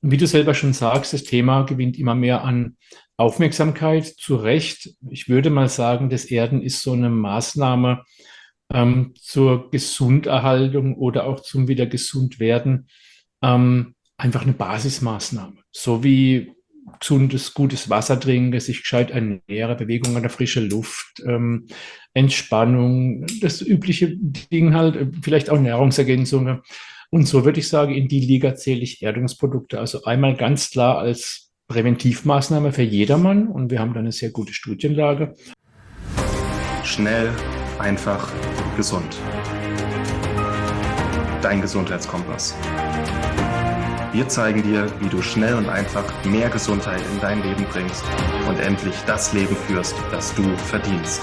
wie du selber schon sagst, das Thema gewinnt immer mehr an Aufmerksamkeit, zu Recht. Ich würde mal sagen, das Erden ist so eine Maßnahme zur Gesunderhaltung oder auch zum wieder gesund werden, einfach eine Basismaßnahme. So wie gesundes, gutes Wasser trinken, sich gescheit ernähren, Bewegung an der frischen Luft, Entspannung, das übliche Ding halt, vielleicht auch Nahrungsergänzungen. Und so würde ich sagen, in die Liga zähle ich Erdungsprodukte. Also einmal ganz klar als Präventivmaßnahme für jedermann und wir haben da eine sehr gute Studienlage. Schnell, einfach, gesund. Dein Gesundheitskompass. Wir zeigen dir, wie du schnell und einfach mehr Gesundheit in dein Leben bringst und endlich das Leben führst, das du verdienst.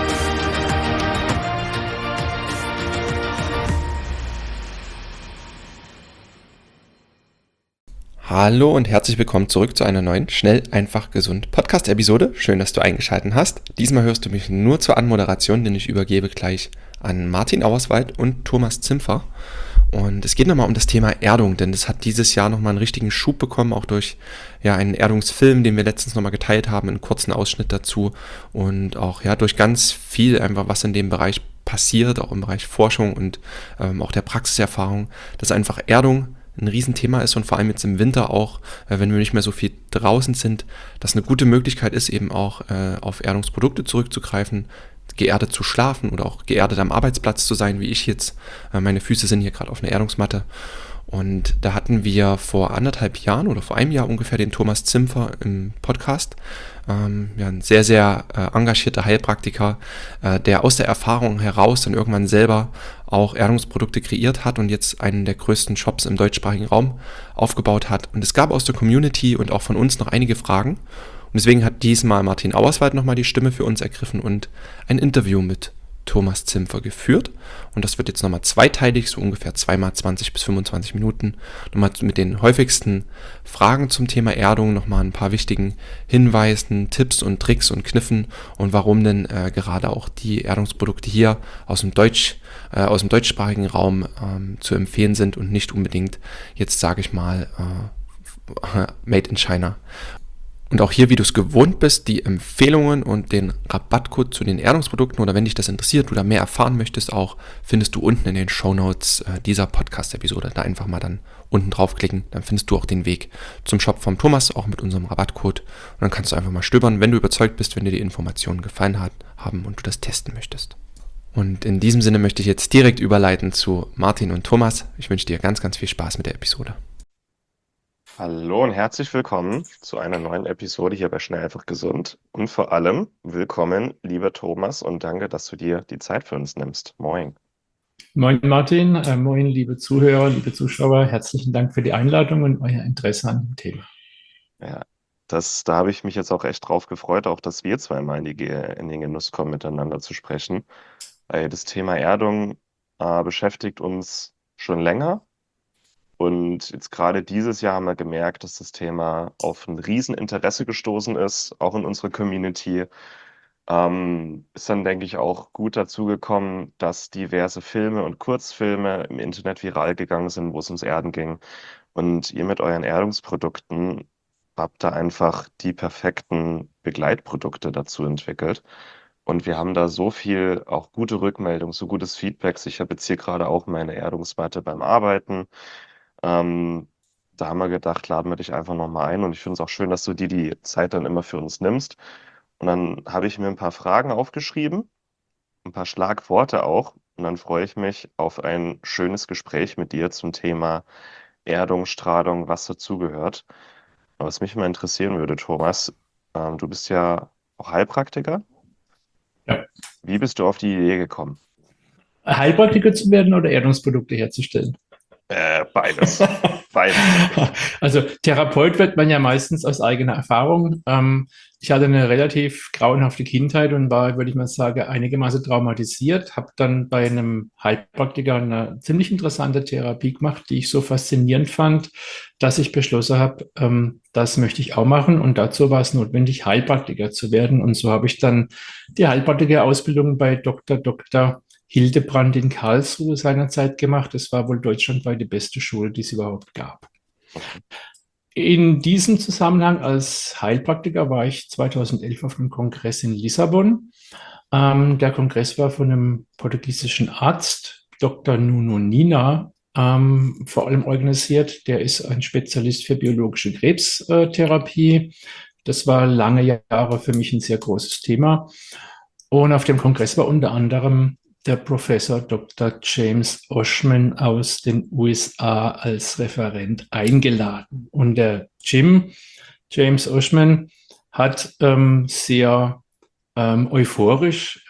Hallo und herzlich willkommen zurück zu einer neuen Schnell, einfach, gesund Podcast-Episode. Schön, dass du eingeschaltet hast. Diesmal hörst du mich nur zur Anmoderation, denn ich übergebe gleich an Martin Auerswald und Thomas Zimpfer. Und es geht nochmal um das Thema Erdung, denn das hat dieses Jahr nochmal einen richtigen Schub bekommen, auch durch einen Erdungsfilm, den wir letztens nochmal geteilt haben, einen kurzen Ausschnitt dazu und auch durch ganz viel einfach, was in dem Bereich passiert, auch im Bereich Forschung und auch der Praxiserfahrung, dass einfach Erdung ein Riesenthema ist und vor allem jetzt im Winter auch, wenn wir nicht mehr so viel draußen sind, dass eine gute Möglichkeit ist, eben auch auf Erdungsprodukte zurückzugreifen, geerdet zu schlafen oder auch geerdet am Arbeitsplatz zu sein, wie ich jetzt. Meine Füße sind hier gerade auf einer Erdungsmatte. Und da hatten wir vor 1,5 Jahren oder vor einem Jahr ungefähr den Thomas Zimpfer im Podcast. Ein sehr, sehr engagierter Heilpraktiker, der aus der Erfahrung heraus dann irgendwann selber auch Erdungsprodukte kreiert hat und jetzt einen der größten Shops im deutschsprachigen Raum aufgebaut hat. Und es gab aus der Community und auch von uns noch einige Fragen. Und deswegen hat diesmal Martin Auerswald nochmal die Stimme für uns ergriffen und ein Interview mit Thomas Zimpfer geführt. Und das wird jetzt nochmal zweiteilig, so ungefähr 2x 20 bis 25 Minuten. Nochmal mit den häufigsten Fragen zum Thema Erdung, nochmal ein paar wichtigen Hinweisen, Tipps und Tricks und Kniffen und warum denn gerade auch die Erdungsprodukte hier aus dem deutschsprachigen Raum zu empfehlen sind und nicht unbedingt jetzt, sage ich mal, made in China. Und auch hier, wie du es gewohnt bist, die Empfehlungen und den Rabattcode zu den Erdungsprodukten oder wenn dich das interessiert, du da mehr erfahren möchtest, auch findest du unten in den Shownotes dieser Podcast-Episode. Da einfach mal dann unten draufklicken, dann findest du auch den Weg zum Shop vom Thomas, auch mit unserem Rabattcode. Und dann kannst du einfach mal stöbern, wenn du überzeugt bist, wenn dir die Informationen gefallen haben und du das testen möchtest. Und in diesem Sinne möchte ich jetzt direkt überleiten zu Martin und Thomas. Ich wünsche dir ganz, ganz viel Spaß mit der Episode. Hallo und herzlich willkommen zu einer neuen Episode hier bei Schnell, einfach, gesund. Und vor allem willkommen, lieber Thomas, und danke, dass du dir die Zeit für uns nimmst. Moin. Moin Martin, moin liebe Zuhörer, liebe Zuschauer, herzlichen Dank für die Einladung und euer Interesse an dem Thema. Ja, da habe ich mich jetzt auch echt drauf gefreut, auch dass wir zweimal in den Genuss kommen, miteinander zu sprechen. Weil das Thema Erdung beschäftigt uns schon länger. Und jetzt gerade dieses Jahr haben wir gemerkt, dass das Thema auf ein Rieseninteresse gestoßen ist, auch in unserer Community. Ist dann, denke ich, auch gut dazu gekommen, dass diverse Filme und Kurzfilme im Internet viral gegangen sind, wo es ums Erden ging. Und ihr mit euren Erdungsprodukten habt da einfach die perfekten Begleitprodukte dazu entwickelt. Und wir haben da so viel, auch gute Rückmeldung, so gutes Feedback. Ich habe jetzt hier gerade auch meine Erdungsmatte beim Arbeiten. Da haben wir gedacht, laden wir dich einfach nochmal ein. Und ich finde es auch schön, dass du dir die Zeit dann immer für uns nimmst. Und dann habe ich mir ein paar Fragen aufgeschrieben, ein paar Schlagworte auch. Und dann freue ich mich auf ein schönes Gespräch mit dir zum Thema Erdung, Strahlung, was dazugehört. Aber was mich mal interessieren würde, Thomas, du bist ja auch Heilpraktiker. Ja. Wie bist du auf die Idee gekommen? Heilpraktiker zu werden oder Erdungsprodukte herzustellen? Beides. Beides. Also Therapeut wird man ja meistens aus eigener Erfahrung. Ich hatte eine relativ grauenhafte Kindheit und war, würde ich mal sagen, einigermaßen traumatisiert. Habe dann bei einem Heilpraktiker eine ziemlich interessante Therapie gemacht, die ich so faszinierend fand, dass ich beschlossen habe, das möchte ich auch machen. Und dazu war es notwendig, Heilpraktiker zu werden. Und so habe ich dann die Heilpraktiker-Ausbildung bei Dr. Hildebrand in Karlsruhe seinerzeit gemacht. Das war wohl deutschlandweit die beste Schule, die es überhaupt gab. In diesem Zusammenhang als Heilpraktiker war ich 2011 auf einem Kongress in Lissabon. Der Kongress war von einem portugiesischen Arzt, Dr. Nuno Nina, vor allem organisiert. Der ist ein Spezialist für biologische Krebstherapie. Das war lange Jahre für mich ein sehr großes Thema. Und auf dem Kongress war unter anderem der Professor Dr. James Oschman aus den USA als Referent eingeladen. Und der James Oschman, hat sehr euphorisch,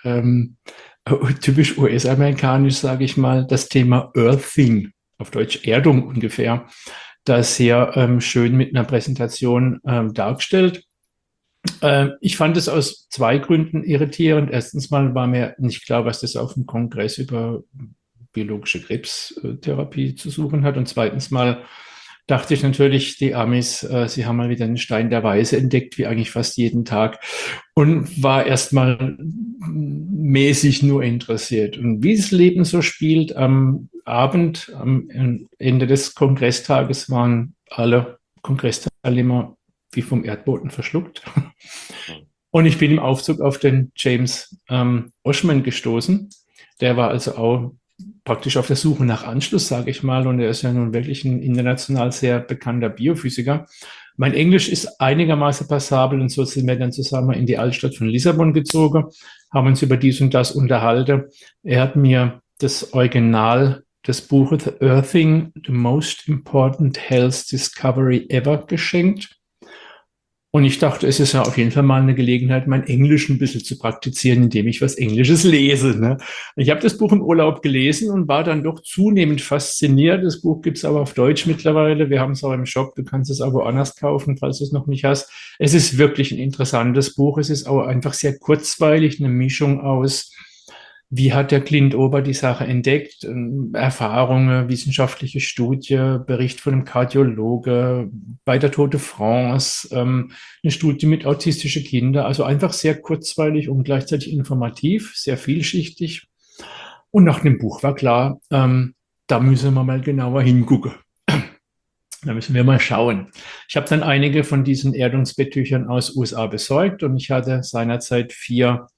typisch US-amerikanisch, sage ich mal, das Thema Earthing, auf Deutsch Erdung ungefähr, da sehr schön mit einer Präsentation dargestellt. Ich fand es aus zwei Gründen irritierend. Erstens mal war mir nicht klar, was das auf dem Kongress über biologische Krebstherapie zu suchen hat. Und zweitens mal dachte ich natürlich, die Amis, sie haben mal wieder einen Stein der Weise entdeckt, wie eigentlich fast jeden Tag, und war erstmal mäßig nur interessiert. Und wie das Leben so spielt, am Abend, am Ende des Kongresstages waren alle Kongressteilnehmer wie vom Erdboden verschluckt. Und ich bin im Aufzug auf den James Oschman gestoßen. Der war also auch praktisch auf der Suche nach Anschluss, sage ich mal. Und er ist ja nun wirklich ein international sehr bekannter Biophysiker. Mein Englisch ist einigermaßen passabel und so sind wir dann zusammen in die Altstadt von Lissabon gezogen, haben uns über dies und das unterhalten. Er hat mir das Original des Buches The Earthing, The Most Important Health Discovery Ever geschenkt. Und ich dachte, es ist ja auf jeden Fall mal eine Gelegenheit, mein Englisch ein bisschen zu praktizieren, indem ich was Englisches lese. Ne? Ich habe das Buch im Urlaub gelesen und war dann doch zunehmend fasziniert. Das Buch gibt es aber auf Deutsch mittlerweile. Wir haben es auch im Shop. Du kannst es aber woanders kaufen, falls du es noch nicht hast. Es ist wirklich ein interessantes Buch. Es ist auch einfach sehr kurzweilig, eine Mischung aus: Wie hat der Clint Ober die Sache entdeckt? Erfahrungen, wissenschaftliche Studie, Bericht von einem Kardiologe bei der Tour de France, eine Studie mit autistischen Kindern. Also einfach sehr kurzweilig und gleichzeitig informativ, sehr vielschichtig. Und nach dem Buch war klar, da müssen wir mal genauer hingucken. Da müssen wir mal schauen. Ich habe dann einige von diesen Erdungsbetttüchern aus USA besorgt und ich hatte seinerzeit 4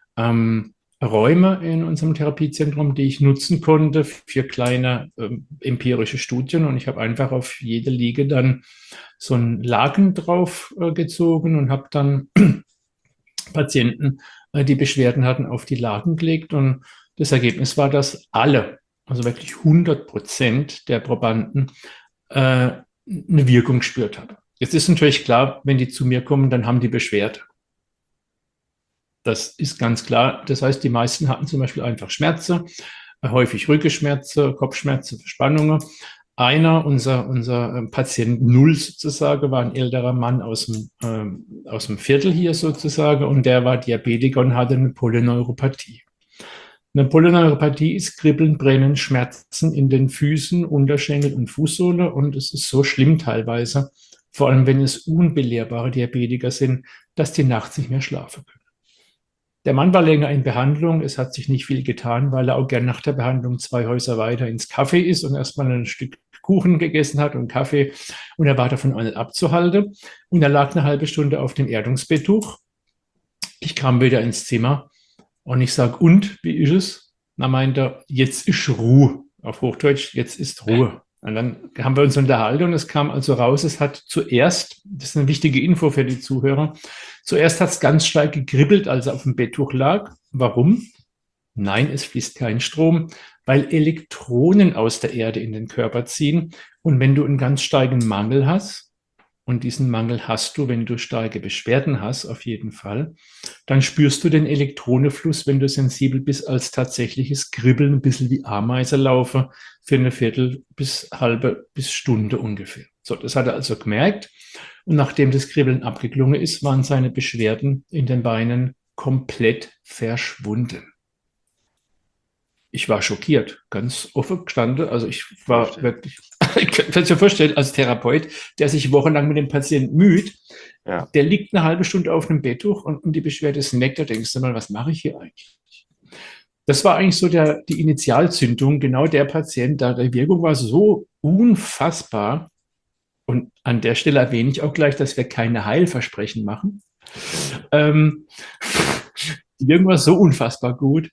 Räume in unserem Therapiezentrum, die ich nutzen konnte für kleine empirische Studien. Und ich habe einfach auf jede Liege dann so einen Laken drauf gezogen und habe dann Patienten, die Beschwerden hatten, auf die Laken gelegt. Und das Ergebnis war, dass alle, also wirklich 100% der Probanden, eine Wirkung gespürt haben. Jetzt ist natürlich klar, wenn die zu mir kommen, dann haben die Beschwerde. Das ist ganz klar. Das heißt, die meisten hatten zum Beispiel einfach Schmerzen, häufig Rückenschmerzen, Kopfschmerzen, Verspannungen. Unser Patient Null sozusagen, war ein älterer Mann aus dem Viertel hier sozusagen, und der war Diabetiker und hatte eine Polyneuropathie. Eine Polyneuropathie ist Kribbeln, Brennen, Schmerzen in den Füßen, Unterschenkel und Fußsohle, und es ist so schlimm teilweise, vor allem wenn es unbelehrbare Diabetiker sind, dass die nachts nicht mehr schlafen können. Der Mann war länger in Behandlung. Es hat sich nicht viel getan, weil er auch gern nach der Behandlung 2 Häuser weiter ins Café ist und erstmal ein Stück Kuchen gegessen hat und Kaffee. Und er war davon auch nicht abzuhalten. Und er lag eine halbe Stunde auf dem Erdungsbetttuch. Ich kam wieder ins Zimmer und ich sage: Und, wie ist es? Dann meint er: Jetzt ist Ruhe. Auf Hochdeutsch: Jetzt ist Ruhe. Und dann haben wir uns unterhalten und es kam also raus, es hat zuerst, das ist eine wichtige Info für die Zuhörer, zuerst hat es ganz stark gekribbelt, als er auf dem Betttuch lag. Warum? Nein, es fließt kein Strom, weil Elektronen aus der Erde in den Körper ziehen. Und wenn du einen ganz starken Mangel hast, und diesen Mangel hast du, wenn du starke Beschwerden hast, auf jeden Fall, dann spürst du den Elektronenfluss, wenn du sensibel bist, als tatsächliches Kribbeln, ein bisschen wie Ameise laufen, für eine Viertel bis halbe bis Stunde ungefähr. So, das hat er also gemerkt. Und nachdem das Kribbeln abgeklungen ist, waren seine Beschwerden in den Beinen komplett verschwunden. Ich war schockiert, ganz offen gestanden. Also ich war wirklich, ich kann es mir vorstellen, als Therapeut, der sich wochenlang mit dem Patienten müht, Ja. der liegt eine halbe Stunde auf einem Betttuch und die Beschwerde ist weg. Da denkst du mal, was mache ich hier eigentlich? Das war eigentlich so die Initialzündung. Genau der Patient, da die Wirkung war so unfassbar, Und an der Stelle erwähne ich auch gleich, dass wir keine Heilversprechen machen. Ähm, Irgendwas so unfassbar gut,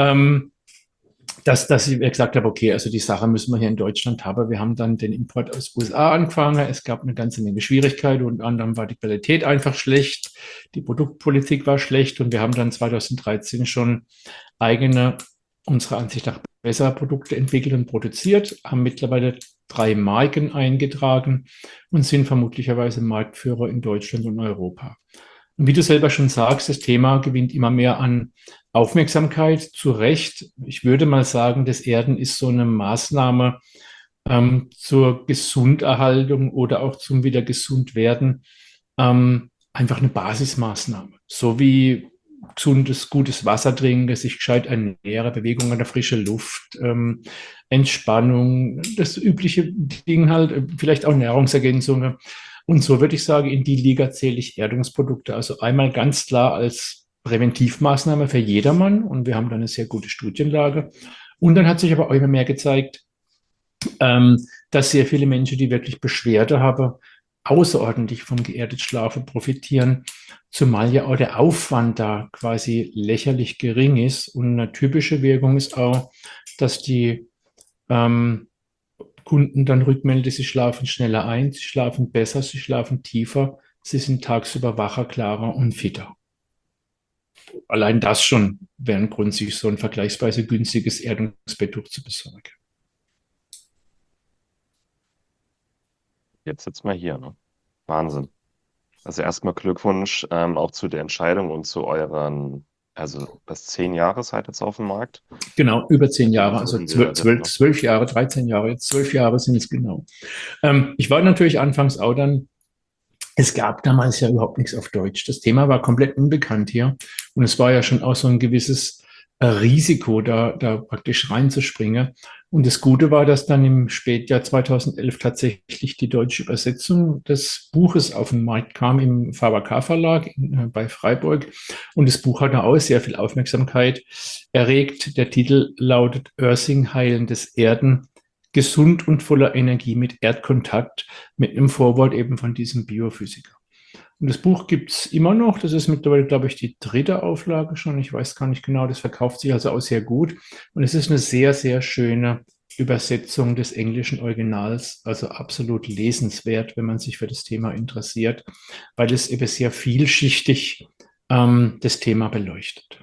dass ich gesagt habe, okay, also die Sache müssen wir hier in Deutschland haben. Wir haben dann den Import aus den USA angefangen. Es gab eine ganze Menge Schwierigkeiten. Unter anderem war die Qualität einfach schlecht. Die Produktpolitik war schlecht. Und wir haben dann 2013 schon eigene, unserer Ansicht nach besser Produkte entwickelt und produziert, haben mittlerweile 3 Marken eingetragen und sind vermutlicherweise Marktführer in Deutschland und Europa. Und wie du selber schon sagst, das Thema gewinnt immer mehr an Aufmerksamkeit, zu Recht. Ich würde mal sagen, das Erden ist so eine Maßnahme zur Gesunderhaltung oder auch zum wieder gesund werden, einfach eine Basismaßnahme. So wie gesundes, gutes Wasser trinken, sich gescheit ernähren, Bewegung an der frischen Luft, Entspannung, das übliche Ding halt, vielleicht auch Nahrungsergänzungen. Und so würde ich sagen, in die Liga zähle ich Erdungsprodukte. Also einmal ganz klar als Präventivmaßnahme für jedermann. Und wir haben da eine sehr gute Studienlage. Und dann hat sich aber auch immer mehr gezeigt, dass sehr viele Menschen, die wirklich Beschwerde haben, außerordentlich vom geerdet Schlafen profitieren, zumal ja auch der Aufwand da quasi lächerlich gering ist. Und eine typische Wirkung ist auch, dass die Kunden dann rückmelden, sie schlafen schneller ein, sie schlafen besser, sie schlafen tiefer, sie sind tagsüber wacher, klarer und fitter. Allein das schon wäre ein Grund, sich so ein vergleichsweise günstiges Erdungsbetttuch zu besorgen. Jetzt sitzt mal hier, ne? Wahnsinn. Also erstmal Glückwunsch auch zu der Entscheidung und zu euren, also das 10 Jahre seid jetzt auf dem Markt. Genau, über 10 Jahre, also Wurden wir das noch? 12 Jahre, 13 Jahre, jetzt 12 Jahre sind es genau. Ich war natürlich anfangs auch dann, es gab damals ja überhaupt nichts auf Deutsch. Das Thema war komplett unbekannt hier. Und es war ja schon auch so ein gewisses Risiko, da praktisch reinzuspringen. Und das Gute war, dass dann im Spätjahr 2011 tatsächlich die deutsche Übersetzung des Buches auf den Markt kam im VHK-Verlag bei Freiburg. Und das Buch hatte auch sehr viel Aufmerksamkeit erregt. Der Titel lautet Earthing, heilendes Erden, gesund und voller Energie mit Erdkontakt, mit einem Vorwort eben von diesem Biophysiker. Und das Buch gibt es immer noch. Das ist mittlerweile, glaube ich, die 3. Auflage schon. Ich weiß gar nicht genau. Das verkauft sich also auch sehr gut. Und es ist eine sehr, sehr schöne Übersetzung des englischen Originals. Also absolut lesenswert, wenn man sich für das Thema interessiert, weil es eben sehr vielschichtig das Thema beleuchtet.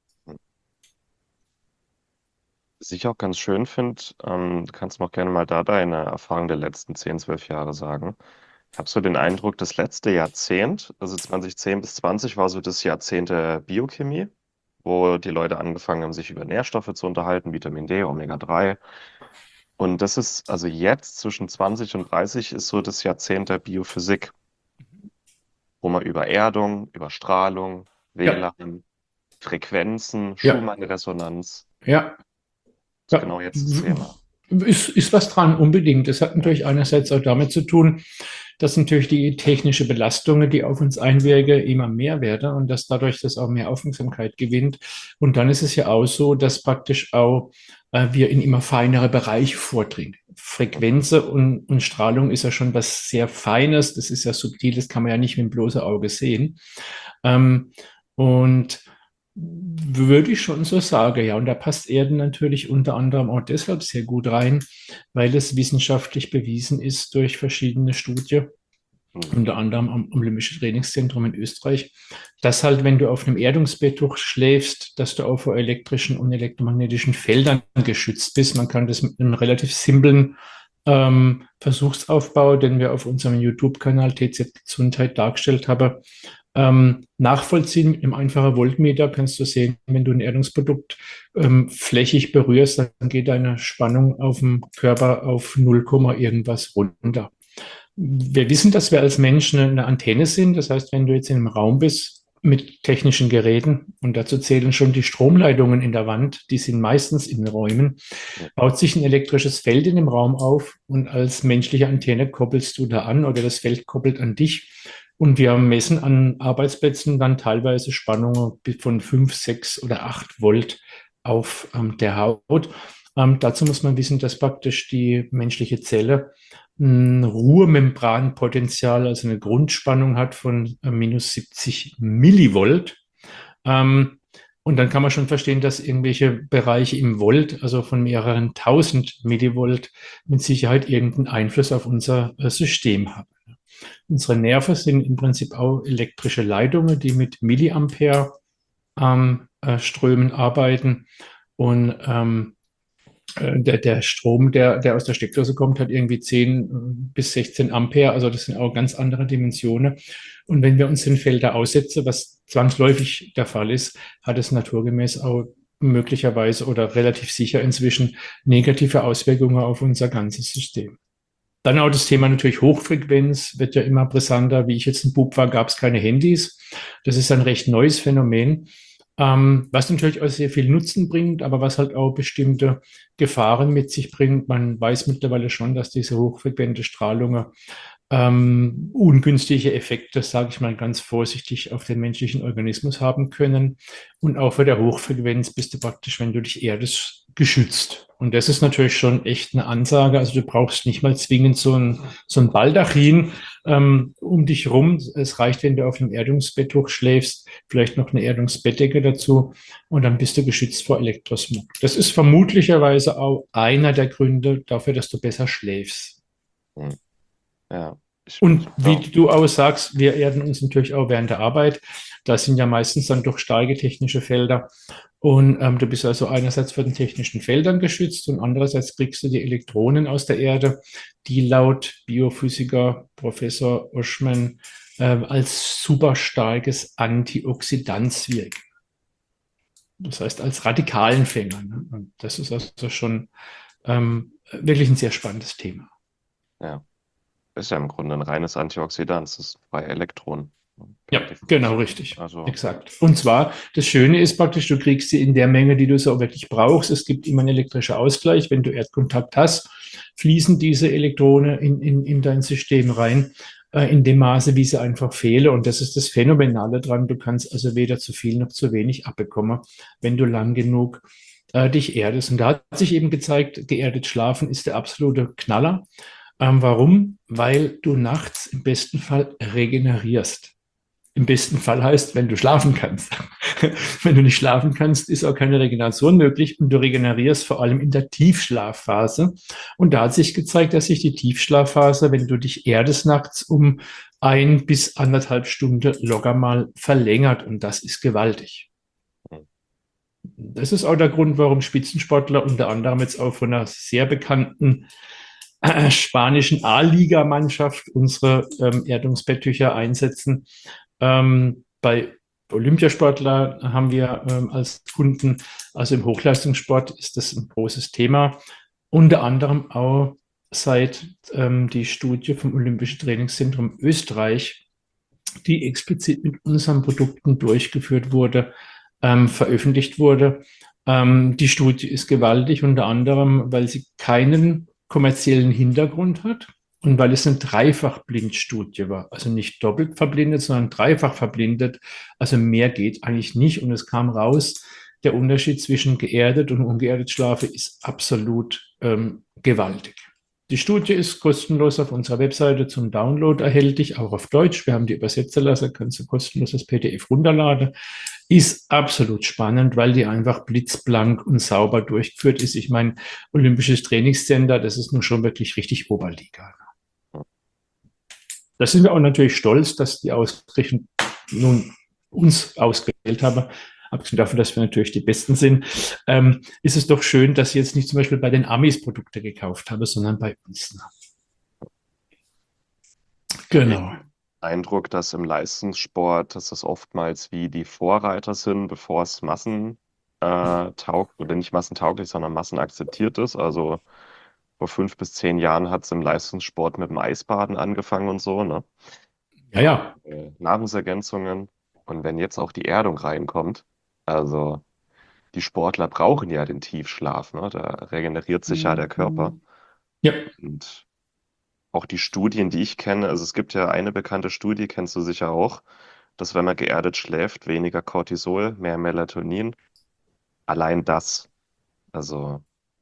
Was ich auch ganz schön finde, du kannst mir auch gerne mal da deine Erfahrung der letzten 10, 12 Jahre sagen. Ich habe so den Eindruck, das letzte Jahrzehnt, also 2010 bis 20, war so das Jahrzehnt der Biochemie, wo die Leute angefangen haben, sich über Nährstoffe zu unterhalten, Vitamin D, Omega-3. Und das ist, also jetzt zwischen 20 und 30 ist so das Jahrzehnt der Biophysik, wo man über Erdung, über Strahlung, Ja, WLAN, Frequenzen, ja, Schumann-Resonanz, ja. ist Ja, genau jetzt das Thema. ist was dran, unbedingt. Das hat natürlich einerseits auch damit zu tun, dass natürlich die technische Belastungen, die auf uns einwirken, immer mehr werden und dass dadurch das auch mehr Aufmerksamkeit gewinnt. Und dann ist es ja auch so, dass praktisch auch wir in immer feinere Bereiche vordringen. Frequenzen und Strahlung ist ja schon was sehr Feines, das ist ja subtil, das kann man ja nicht mit dem bloßen Auge sehen. Und würde ich schon so sagen, ja. Und da passt Erden natürlich unter anderem auch deshalb sehr gut rein, weil es wissenschaftlich bewiesen ist durch verschiedene Studien, unter anderem am Olympischen Trainingszentrum in Österreich, dass halt, wenn du auf einem Erdungsbetttuch schläfst, dass du auch vor elektrischen und elektromagnetischen Feldern geschützt bist. Man kann das mit einem relativ simplen Versuchsaufbau, den wir auf unserem YouTube-Kanal TZ Gesundheit dargestellt haben, nachvollziehen. Mit einem einfachen Voltmeter kannst du sehen, wenn du ein Erdungsprodukt flächig berührst, dann geht deine Spannung auf dem Körper auf 0, irgendwas runter. Wir wissen, dass wir als Menschen eine Antenne sind. Das heißt, wenn du jetzt in einem Raum bist mit technischen Geräten, und dazu zählen schon die Stromleitungen in der Wand, die sind meistens in Räumen, baut sich ein elektrisches Feld in dem Raum auf und als menschliche Antenne koppelst du da an oder das Feld koppelt an dich. Und wir messen an Arbeitsplätzen dann teilweise Spannungen von 5, 6 oder 8 Volt auf der Haut. Dazu muss man wissen, dass praktisch die menschliche Zelle ein Ruhemembranpotenzial, also eine Grundspannung hat von minus 70 Millivolt. Ähm, und dann kann man schon verstehen, dass irgendwelche Bereiche im Volt, also von mehreren tausend Millivolt, mit Sicherheit irgendeinen Einfluss auf unser System haben. Unsere Nerven sind im Prinzip auch elektrische Leitungen, die mit Milliampere Strömen arbeiten. Und der Strom, der aus der Steckdose kommt, hat irgendwie 10 bis 16 Ampere. Also das sind auch ganz andere Dimensionen. Und wenn wir uns den Felder aussetzen, was zwangsläufig der Fall ist, hat es naturgemäß auch möglicherweise oder relativ sicher inzwischen negative Auswirkungen auf unser ganzes System. Dann auch das Thema natürlich Hochfrequenz wird ja immer brisanter. Wie ich jetzt ein Bub war, gab es keine Handys. Das ist ein recht neues Phänomen, was natürlich auch sehr viel Nutzen bringt, aber was halt auch bestimmte Gefahren mit sich bringt. Man weiß mittlerweile schon, dass diese hochfrequente Strahlung ungünstige Effekte, sage ich mal ganz vorsichtig, auf den menschlichen Organismus haben können. Und auch bei der Hochfrequenz bist du praktisch, wenn du dich erdest, geschützt. Und das ist natürlich schon echt eine Ansage. Also du brauchst nicht mal zwingend so ein Baldachin um dich rum. Es reicht, wenn du auf einem Erdungsbetttuch schläfst, vielleicht noch eine Erdungsbettdecke dazu und dann bist du geschützt vor Elektrosmog. Das ist vermutlicherweise auch einer der Gründe dafür, dass du besser schläfst. Hm. Ja, ich, Und wie ja, du auch sagst, wir erden uns natürlich auch während der Arbeit. Da sind ja meistens dann doch starke technische Felder. Und du bist also einerseits von den technischen Feldern geschützt und andererseits kriegst du die Elektronen aus der Erde, die laut Biophysiker Professor Oschmann als super starkes Antioxidant wirken. Das heißt als Radikalenfänger. Ne? Und das ist also schon wirklich ein sehr spannendes Thema. ja. Ist ja im Grunde ein reines Antioxidant, es ist bei Elektronen. Ja, Per genau, Definition. richtig. Also, Exakt. Und zwar, das Schöne ist praktisch, du kriegst sie in der Menge, die du so wirklich brauchst. Es gibt immer einen elektrischen Ausgleich. Wenn du Erdkontakt hast, fließen diese Elektronen in dein System rein, in dem Maße, wie sie einfach fehlen. Und das ist das Phänomenale dran. Du kannst also weder zu viel noch zu wenig abbekommen, wenn du lang genug dich erdest. Und da hat sich eben gezeigt, geerdet schlafen ist der absolute Knaller. Warum? Weil du nachts im besten Fall regenerierst. Im besten Fall heißt, wenn du schlafen kannst. Wenn du nicht schlafen kannst, ist auch keine Regeneration möglich und du regenerierst vor allem in der Tiefschlafphase. Und da hat sich gezeigt, dass sich die Tiefschlafphase, wenn du dich erdest nachts, um 1 bis 1,5 Stunden locker mal verlängert und das ist gewaltig. Das ist auch der Grund, warum Spitzensportler unter anderem jetzt auch von einer sehr bekannten spanischen A-Liga-Mannschaft unsere Erdungsbetttücher einsetzen. Bei Olympiasportler haben wir als Kunden, also im Hochleistungssport ist das ein großes Thema. Unter anderem auch seit die Studie vom Olympischen Trainingszentrum Österreich, die explizit mit unseren Produkten durchgeführt wurde, veröffentlicht wurde. Die Studie ist gewaltig, unter anderem, weil sie keinen kommerziellen Hintergrund hat und weil es eine Dreifachblindstudie war. Also nicht doppelt verblindet, sondern dreifach verblindet. Also mehr geht eigentlich nicht. Und es kam raus, der Unterschied zwischen geerdet und ungeerdet Schlafe ist absolut gewaltig. Die Studie ist kostenlos auf unserer Webseite zum Download erhältlich, auch auf Deutsch. Wir haben die übersetzen lassen, kannst du kostenlos das PDF runterladen. Ist absolut spannend, weil die einfach blitzblank und sauber durchgeführt ist. Ich meine, Olympisches Trainingscenter, das ist nun schon wirklich richtig Oberliga. Da sind wir auch natürlich stolz, dass die ausgerechnet nun uns ausgewählt haben. Abgesehen davon, dass wir natürlich die Besten sind, ist es doch schön, dass sie jetzt nicht zum Beispiel bei den Amis Produkte gekauft haben, sondern bei uns. Genau. Eindruck, dass im Leistungssport, dass das oftmals wie die Vorreiter sind, bevor es massentaugt oder nicht massentauglich, sondern massenakzeptiert ist. Also vor 5 bis 10 Jahren hat es im Leistungssport mit dem Eisbaden angefangen und so, ne? Ja, ja. Nahrungsergänzungen. Und wenn jetzt auch die Erdung reinkommt, also die Sportler brauchen ja den Tiefschlaf, ne? Da regeneriert sich ja der Körper. Ja, Und auch die Studien, die ich kenne, also es gibt ja eine bekannte Studie, kennst du sicher auch, dass wenn man geerdet schläft, weniger Cortisol, mehr Melatonin. Allein das. Also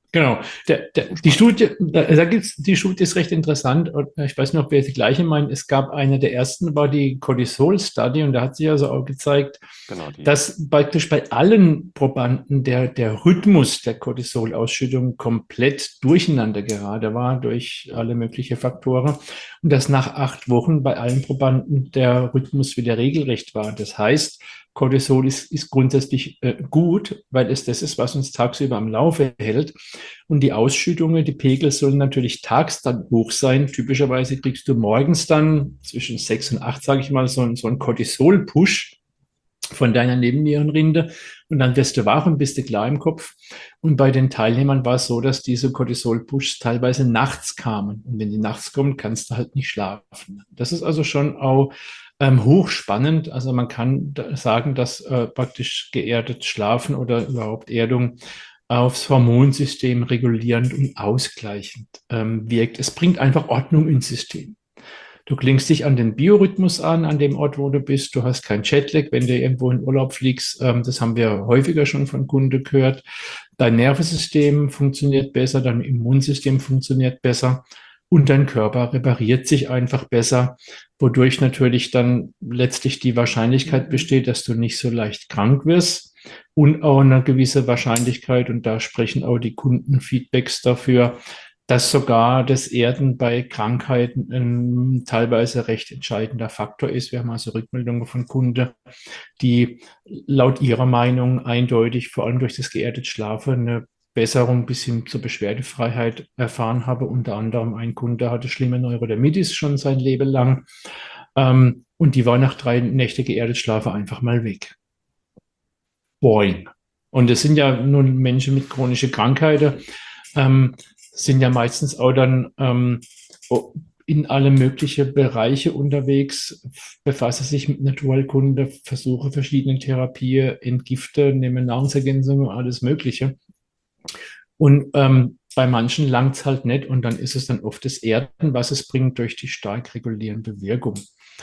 Genau. Die Studie, da gibt's, die Studie ist recht interessant. Und ich weiß nicht, ob wir die gleiche meinen. Es gab eine der ersten, war die Cortisol-Study, und da hat sich also auch gezeigt, Genau, die. dass praktisch bei allen Probanden der Rhythmus der Cortisolausschüttung komplett durcheinander gerade war durch alle möglichen Faktoren und dass nach 8 Wochen bei allen Probanden der Rhythmus wieder regelrecht war. Das heißt, Cortisol ist grundsätzlich gut, weil es das ist, was uns tagsüber am Laufe hält. Und die Ausschüttungen, die Pegel sollen natürlich tags dann hoch sein. Typischerweise kriegst du morgens dann zwischen 6 und 8, sage ich mal, so einen Cortisol-Push von deiner Nebennierenrinde und dann wirst du wach und bist du klar im Kopf. Und bei den Teilnehmern war es so, dass diese Cortisol-Pushs teilweise nachts kamen. Und wenn die nachts kommen, kannst du halt nicht schlafen. Das ist also schon auch hochspannend. Also man kann sagen, dass praktisch geerdet Schlafen oder überhaupt Erdung aufs Hormonsystem regulierend und ausgleichend wirkt. Es bringt einfach Ordnung ins System. Du klingst dich an den Biorhythmus an dem Ort, wo du bist. Du hast kein Jetlag, wenn du irgendwo in Urlaub fliegst. Das haben wir häufiger schon von Kunden gehört. Dein Nervensystem funktioniert besser, dein Immunsystem funktioniert besser und dein Körper repariert sich einfach besser, wodurch natürlich dann letztlich die Wahrscheinlichkeit besteht, dass du nicht so leicht krank wirst und auch eine gewisse Wahrscheinlichkeit, und da sprechen auch die Kundenfeedbacks dafür, dass sogar das Erden bei Krankheiten ein teilweise recht entscheidender Faktor ist. Wir haben also Rückmeldungen von Kunden, die laut ihrer Meinung eindeutig, vor allem durch das geerdete Schlafen, eine Besserung bis hin zur Beschwerdefreiheit erfahren habe. Unter anderem ein Kunde hatte schlimme Neurodermitis schon sein Leben lang. Und die war nach 3 Nächte geerdet Schlafen einfach mal weg. Boing. Und es sind ja nun Menschen mit chronischen Krankheiten, sind ja meistens auch dann in alle möglichen Bereiche unterwegs, befasse sich mit Naturheilkunde, versuche verschiedene Therapien, entgifte, nehme Nahrungsergänzungen, alles Mögliche. Und bei manchen langt es halt nicht und dann ist es dann oft das Erden, was es bringt durch die stark regulierende Wirkung.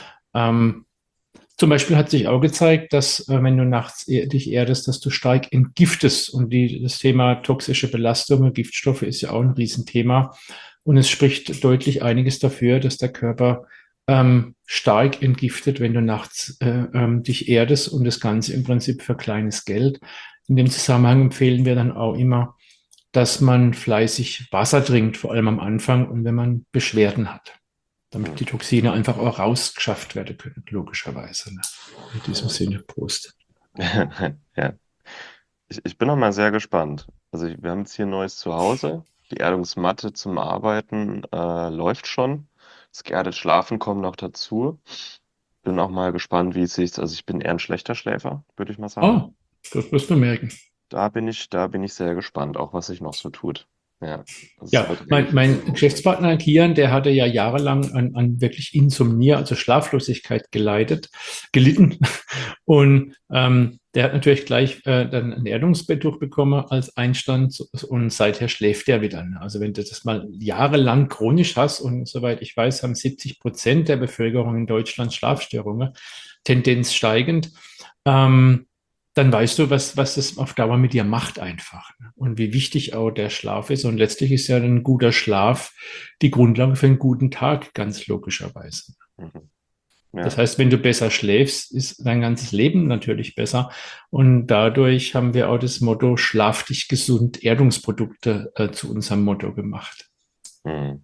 Zum Beispiel hat sich auch gezeigt, dass wenn du nachts dich erdest, dass du stark entgiftest. Und das Thema toxische Belastungen, Giftstoffe ist ja auch ein Riesenthema. Und es spricht deutlich einiges dafür, dass der Körper stark entgiftet, wenn du nachts dich erdest und das Ganze im Prinzip für kleines Geld. In dem Zusammenhang empfehlen wir dann auch immer, dass man fleißig Wasser trinkt, vor allem am Anfang und wenn man Beschwerden hat, damit die Toxine einfach auch rausgeschafft werden können, logischerweise. Ne? In diesem Sinne, Prost. Ja, ich bin noch mal sehr gespannt. Also wir haben jetzt hier ein neues Zuhause. Die Erdungsmatte zum Arbeiten läuft schon. Das geerdete Schlafen kommt noch dazu. Bin auch mal gespannt, wie es sich. Also ich bin eher ein schlechter Schläfer, würde ich mal sagen. Oh, das wirst du merken. Da bin ich sehr gespannt, auch was sich noch so tut. Ja, das Ja, wird mein Geschäftspartner Kian, der hatte ja jahrelang an wirklich Insomnie, also Schlaflosigkeit gelitten. Und der hat natürlich gleich dann ein Erdungsbett durchbekommen als Einstand und seither schläft er wieder. Also wenn du das mal jahrelang chronisch hast und soweit ich weiß, haben 70% der Bevölkerung in Deutschland Schlafstörungen, Tendenz steigend. Dann weißt du, was das auf Dauer mit dir macht einfach. Ne? Und wie wichtig auch der Schlaf ist. Und letztlich ist ja ein guter Schlaf die Grundlage für einen guten Tag, ganz logischerweise. Mhm. Ja. Das heißt, wenn du besser schläfst, ist dein ganzes Leben natürlich besser. Und dadurch haben wir auch das Motto Schlaf dich gesund, Erdungsprodukte zu unserem Motto gemacht. Mhm.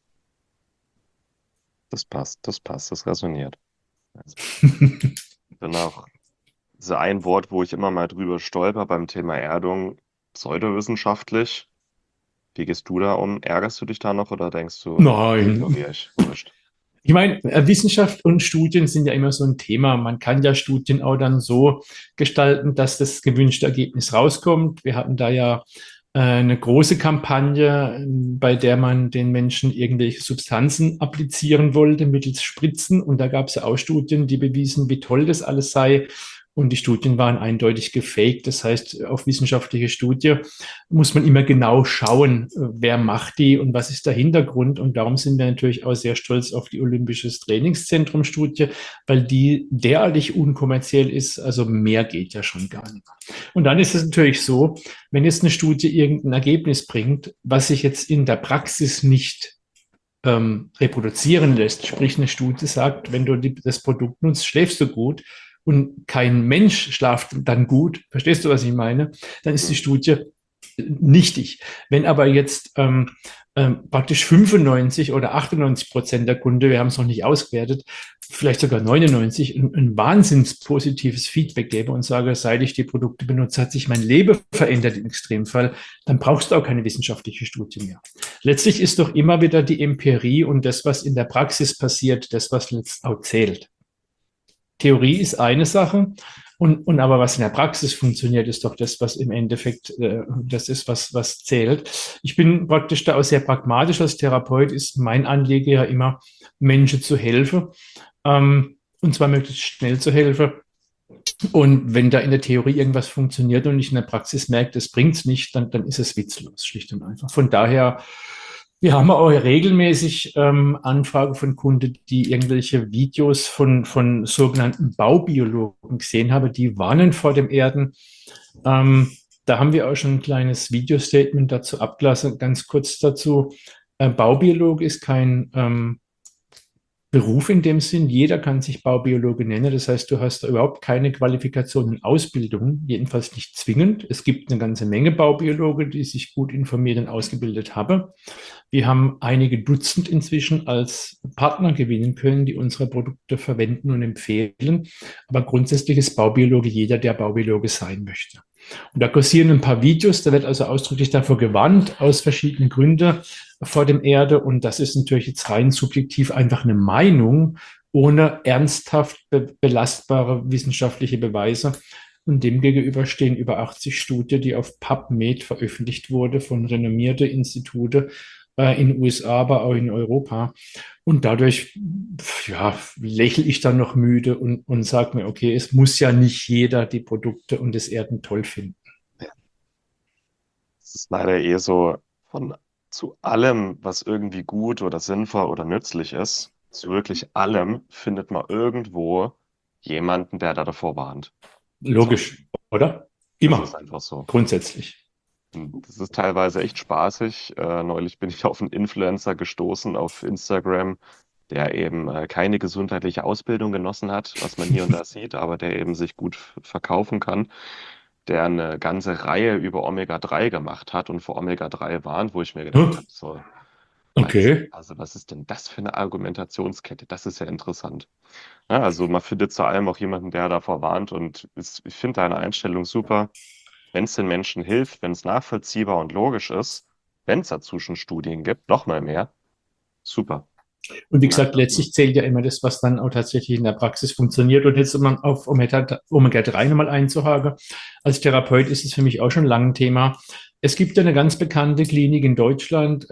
Das passt, das resoniert. Also, dann auch so ein Wort, wo ich immer mal drüber stolper beim Thema Erdung, pseudowissenschaftlich. Wie gehst du da um? Ärgerst du dich da noch oder denkst du, Nein. ignoriere ich, wurscht? Ich meine, Wissenschaft und Studien sind ja immer so ein Thema. Man kann ja Studien auch dann so gestalten, dass das gewünschte Ergebnis rauskommt. Wir hatten da ja eine große Kampagne, bei der man den Menschen irgendwelche Substanzen applizieren wollte mittels Spritzen. Und da gab es ja auch Studien, die bewiesen, wie toll das alles sei. und die Studien waren eindeutig gefaked. Das heißt, auf wissenschaftliche Studie muss man immer genau schauen, wer macht die und was ist der Hintergrund. Und darum sind wir natürlich auch sehr stolz auf die Olympisches Trainingszentrum-Studie, weil die derartig unkommerziell ist. Also mehr geht ja schon gar nicht. Und dann ist es natürlich so, wenn jetzt eine Studie irgendein Ergebnis bringt, was sich jetzt in der Praxis nicht reproduzieren lässt, sprich eine Studie sagt, wenn du das Produkt nutzt, schläfst du gut und kein Mensch schlaft dann gut, verstehst du, was ich meine? Dann ist die Studie nichtig. Wenn aber jetzt praktisch 95 oder 98% der Kunde, wir haben es noch nicht ausgewertet, vielleicht sogar 99, ein wahnsinns positives Feedback gebe und sage, seit ich die Produkte benutze, hat sich mein Leben verändert im Extremfall, dann brauchst du auch keine wissenschaftliche Studie mehr. Letztlich ist doch immer wieder die Empirie und das, was in der Praxis passiert, das, was letztlich auch zählt. Theorie ist eine Sache, und aber was in der Praxis funktioniert, ist doch das, was im Endeffekt das ist, was zählt. Ich bin praktisch da auch sehr pragmatisch als Therapeut, ist mein Anliegen ja immer, Menschen zu helfen, und zwar möglichst schnell zu helfen. Und wenn da in der Theorie irgendwas funktioniert und ich in der Praxis merke, das bringt es nicht, dann ist es witzlos, schlicht und einfach. Von daher, wir haben auch regelmäßig Anfragen von Kunden, die irgendwelche Videos von sogenannten Baubiologen gesehen haben, die warnen vor dem Erden. Da haben wir auch schon ein kleines Video-Statement dazu abgelassen, ganz kurz dazu. Baubiologe ist kein Beruf in dem Sinn. Jeder kann sich Baubiologe nennen. Das heißt, du hast da überhaupt keine Qualifikation und Ausbildung, jedenfalls nicht zwingend. Es gibt eine ganze Menge Baubiologe, die sich gut informiert und ausgebildet haben. Wir haben einige Dutzend inzwischen als Partner gewinnen können, die unsere Produkte verwenden und empfehlen. Aber grundsätzlich ist Baubiologe jeder, der Baubiologe sein möchte. Und da kursieren ein paar Videos, da wird also ausdrücklich davor gewarnt, aus verschiedenen Gründen vor dem Erde. Und das ist natürlich jetzt rein subjektiv einfach eine Meinung, ohne ernsthaft belastbare wissenschaftliche Beweise. Und demgegenüber stehen über 80 Studien, die auf PubMed veröffentlicht wurde von renommierten Instituten in den USA, aber auch in Europa. Und dadurch lächle ich dann noch müde und sage mir, okay, es muss ja nicht jeder die Produkte und das Erden toll finden. Es ist leider so, zu allem, was irgendwie gut oder sinnvoll oder nützlich ist, zu wirklich allem findet man irgendwo jemanden, der da davor warnt. Logisch, oder? Immer. Das ist einfach so. Grundsätzlich. Das ist teilweise echt spaßig. Neulich bin ich auf einen Influencer gestoßen auf Instagram, der eben keine gesundheitliche Ausbildung genossen hat, was man hier und da sieht, aber der eben sich gut verkaufen kann, der eine ganze Reihe über Omega-3 gemacht hat und vor Omega-3 warnt, wo ich mir gedacht habe, so, Okay. was ist denn das für eine Argumentationskette? Das ist ja interessant. Ja, also man findet zu allem auch jemanden, der davor warnt, und ich finde deine Einstellung super. Wenn es den Menschen hilft, wenn es nachvollziehbar und logisch ist, wenn es dazu schon Studien gibt, noch mal mehr, super. Und wie gesagt, letztlich zählt ja immer das, was dann auch tatsächlich in der Praxis funktioniert. Und jetzt, um auf Omega-3 nochmal einzuhaken, als Therapeut ist es für mich auch schon lange ein Thema. Es gibt ja eine ganz bekannte Klinik in Deutschland,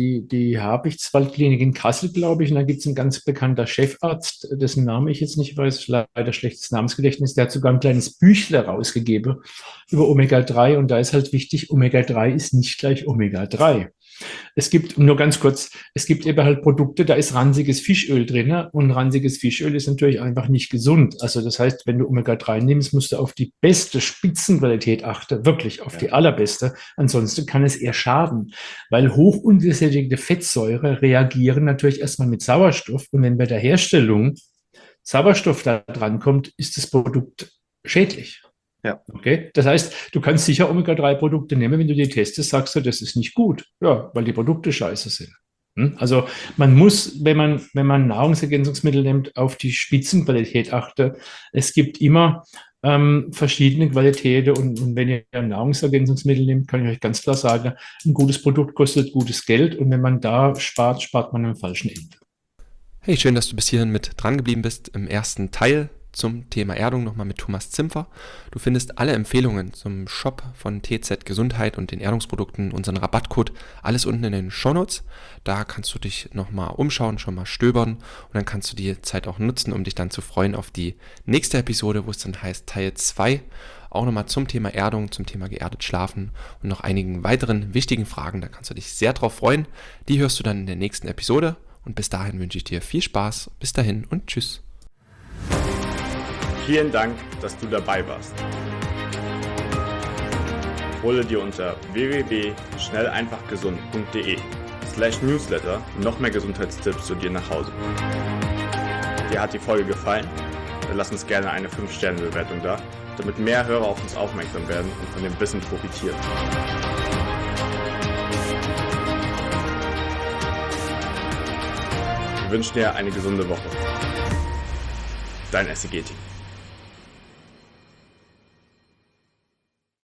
die Habichtswald-Klinik in Kassel, glaube ich. Und da gibt es einen ganz bekannter Chefarzt, dessen Namen ich jetzt nicht weiß, leider schlechtes Namensgedächtnis, der hat sogar ein kleines Büchle rausgegeben über Omega-3. Und da ist halt wichtig, Omega-3 ist nicht gleich Omega-3. Es gibt, nur ganz kurz, es gibt eben halt Produkte, da ist ranziges Fischöl drin, und ranziges Fischöl ist natürlich einfach nicht gesund. Also das heißt, wenn du Omega-3 nimmst, musst du auf die beste Spitzenqualität achten, wirklich auf die allerbeste. Ansonsten kann es eher schaden, weil hoch ungesättigte Fettsäure reagieren natürlich erstmal mit Sauerstoff, und wenn bei der Herstellung Sauerstoff da dran kommt, ist das Produkt schädlich. Ja. Okay, das heißt, du kannst sicher Omega-3-Produkte nehmen, wenn du die testest, sagst du, das ist nicht gut. Ja, weil die Produkte scheiße sind. Also man muss, wenn man Nahrungsergänzungsmittel nimmt, auf die Spitzenqualität achten. Es gibt immer verschiedene Qualitäten, und wenn ihr ein Nahrungsergänzungsmittel nehmt, kann ich euch ganz klar sagen, ein gutes Produkt kostet gutes Geld, und wenn man da spart, spart man am falschen Ende. Hey, schön, dass du bis hierhin mit dran geblieben bist im ersten Teil zum Thema Erdung nochmal mit Thomas Zimpfer. Du findest alle Empfehlungen zum Shop von TZ Gesundheit und den Erdungsprodukten, unseren Rabattcode, alles unten in den Shownotes. Da kannst du dich nochmal umschauen, schon mal stöbern und dann kannst du die Zeit auch nutzen, um dich dann zu freuen auf die nächste Episode, wo es dann heißt Teil 2, auch nochmal zum Thema Erdung, zum Thema geerdet schlafen und noch einigen weiteren wichtigen Fragen. Da kannst du dich sehr drauf freuen. Die hörst du dann in der nächsten Episode und bis dahin wünsche ich dir viel Spaß. Bis dahin und tschüss. Vielen Dank, dass du dabei warst. Hole dir unter www.schnelleinfachgesund.de/newsletter noch mehr Gesundheitstipps zu dir nach Hause. Dir hat die Folge gefallen? Dann lass uns gerne eine 5-Sterne-Bewertung da, damit mehr Hörer auf uns aufmerksam werden und von dem Wissen profitieren. Wir wünschen dir eine gesunde Woche. Dein SEG-Team.